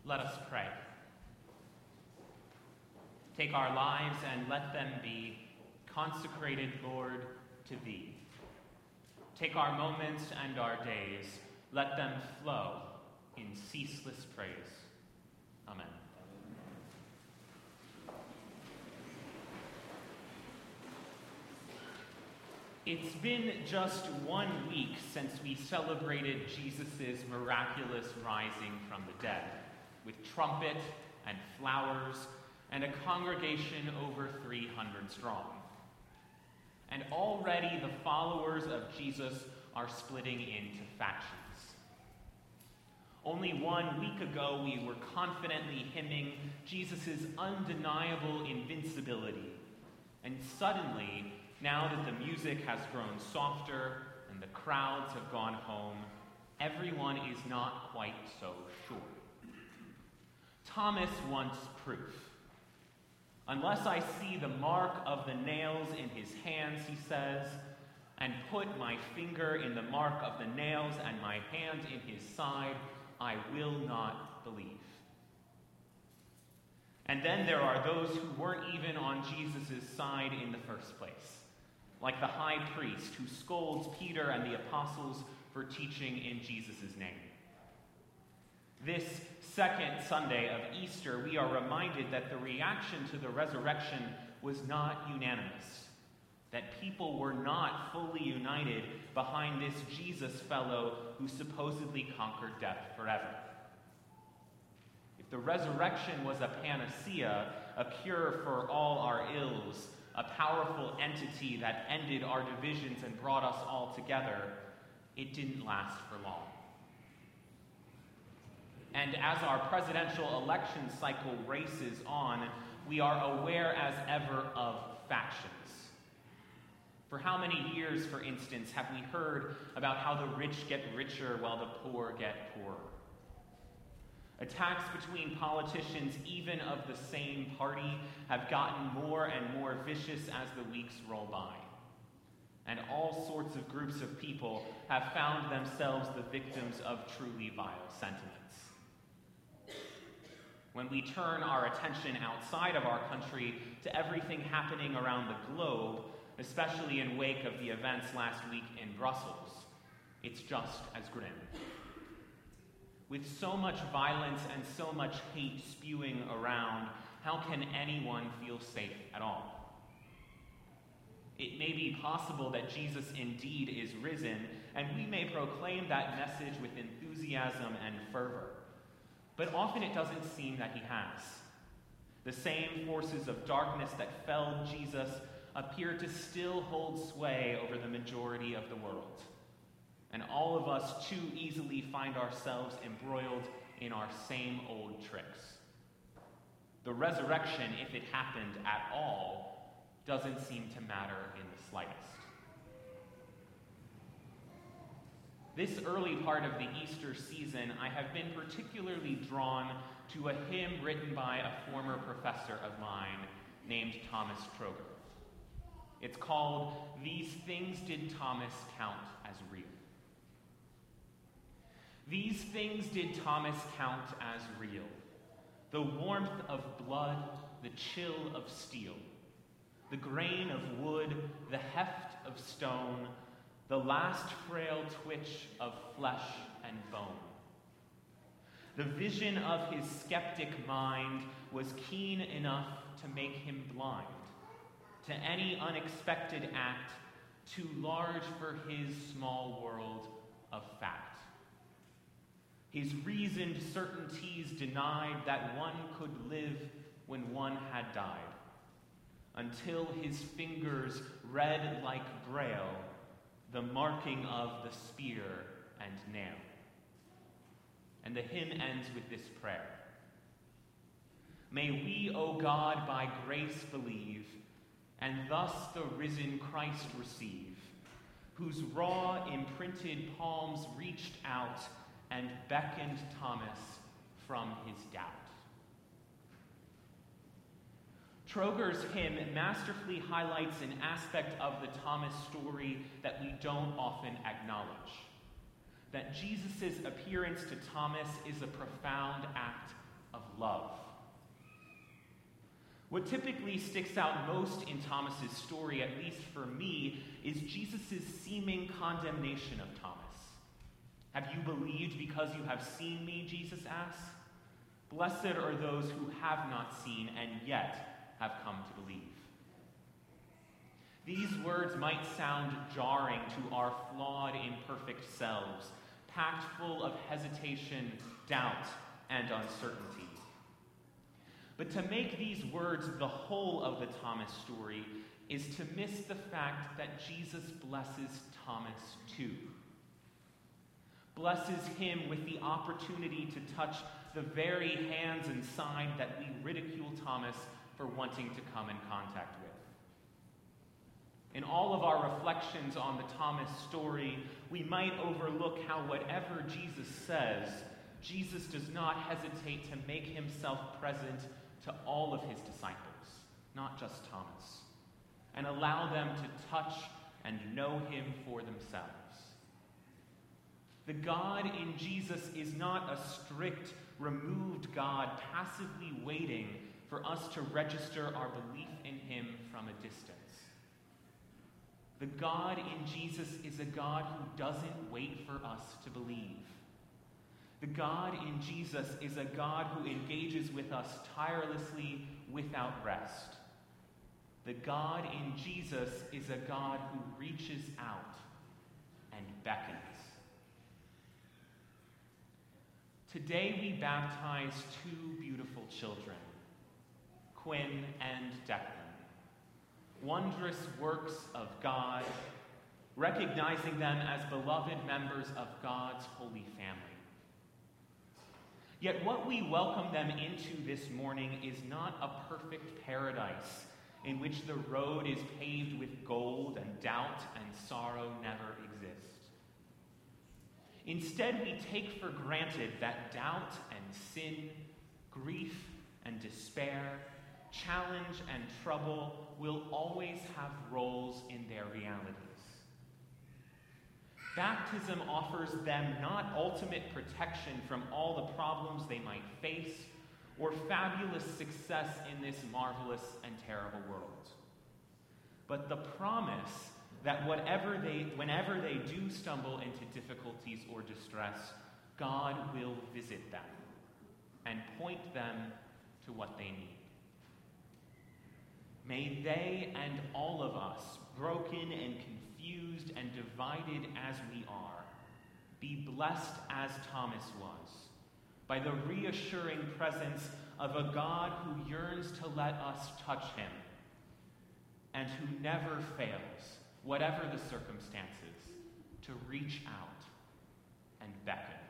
Let us pray. Take our lives and let them be consecrated, Lord, to Thee. Take our moments and our days, let them flow in ceaseless praise. Amen. It's been just 1 week since we celebrated Jesus' miraculous rising from the dead, with trumpet and flowers and a congregation over 300 strong. And already the followers of Jesus are splitting into factions. Only 1 week ago, we were confidently hymning Jesus' undeniable invincibility. And suddenly, now that the music has grown softer and the crowds have gone home, everyone is not quite so sure. Thomas wants proof. Unless I see the mark of the nails in his hands, he says, and put my finger in the mark of the nails and my hand in his side, I will not believe. And then there are those who weren't even on Jesus' side in the first place, like the high priest who scolds Peter and the apostles for teaching in Jesus' name. This second Sunday of Easter, we are reminded that the reaction to the resurrection was not unanimous, that people were not fully united behind this Jesus fellow who supposedly conquered death forever. If the resurrection was a panacea, a cure for all our ills, a powerful entity that ended our divisions and brought us all together, it didn't last for long. And as our presidential election cycle races on, we are aware as ever of factions. For how many years, for instance, have we heard about how the rich get richer while the poor get poorer? Attacks between politicians, even of the same party, have gotten more and more vicious as the weeks roll by. And all sorts of groups of people have found themselves the victims of truly vile sentiments. When we turn our attention outside of our country to everything happening around the globe, especially in wake of the events last week in Brussels, it's just as grim. With so much violence and so much hate spewing around, how can anyone feel safe at all? It may be possible that Jesus indeed is risen, and we may proclaim that message with enthusiasm and fervor. But often it doesn't seem that he has. The same forces of darkness that felled Jesus appear to still hold sway over the majority of the world. And all of us too easily find ourselves embroiled in our same old tricks. The resurrection, if it happened at all, doesn't seem to matter in the slightest. This early part of the Easter season, I have been particularly drawn to a hymn written by a former professor of mine named Thomas Troger. It's called, "These Things Did Thomas Count as Real." These things did Thomas count as real. The warmth of blood, the chill of steel, the grain of wood, the heft of stone, the last frail twitch of flesh and bone. The vision of his skeptic mind was keen enough to make him blind to any unexpected act too large for his small world of fact. His reasoned certainties denied that one could live when one had died, until his fingers read like braille the marking of the spear and nail. And the hymn ends with this prayer. May we, O God, by grace believe, and thus the risen Christ receive, whose raw imprinted palms reached out and beckoned Thomas from his doubt. Troger's hymn masterfully highlights an aspect of the Thomas story that we don't often acknowledge. That Jesus' appearance to Thomas is a profound act of love. What typically sticks out most in Thomas's story, at least for me, is Jesus' seeming condemnation of Thomas. Have you believed because you have seen me, Jesus asks? Blessed are those who have not seen and yet have come to believe. These words might sound jarring to our flawed, imperfect selves, packed full of hesitation, doubt, and uncertainty. But to make these words the whole of the Thomas story is to miss the fact that Jesus blesses Thomas too. Blesses him with the opportunity to touch the very hands and side that we ridicule Thomas for wanting to come in contact with. In all of our reflections on the Thomas story, we might overlook how whatever Jesus says, Jesus does not hesitate to make himself present to all of his disciples, not just Thomas, and allow them to touch and know him for themselves. The God in Jesus is not a strict, removed God passively waiting for us to register our belief in him from a distance. The God in Jesus is a God who doesn't wait for us to believe. The God in Jesus is a God who engages with us tirelessly without rest. The God in Jesus is a God who reaches out and beckons. Today we baptize two beautiful children, Quinn and Declan. Wondrous works of God, recognizing them as beloved members of God's holy family. Yet what we welcome them into this morning is not a perfect paradise in which the road is paved with gold and doubt and sorrow never exist. Instead, we take for granted that doubt and sin, grief and despair, challenge and trouble will always have roles in their realities. Baptism offers them not ultimate protection from all the problems they might face or fabulous success in this marvelous and terrible world, but the promise that whenever they do stumble into difficulties or distress, God will visit them and point them to what they need. May they and all of us, broken and confused and divided as we are, be blessed as Thomas was, by the reassuring presence of a God who yearns to let us touch him and who never fails, whatever the circumstances, to reach out and beckon.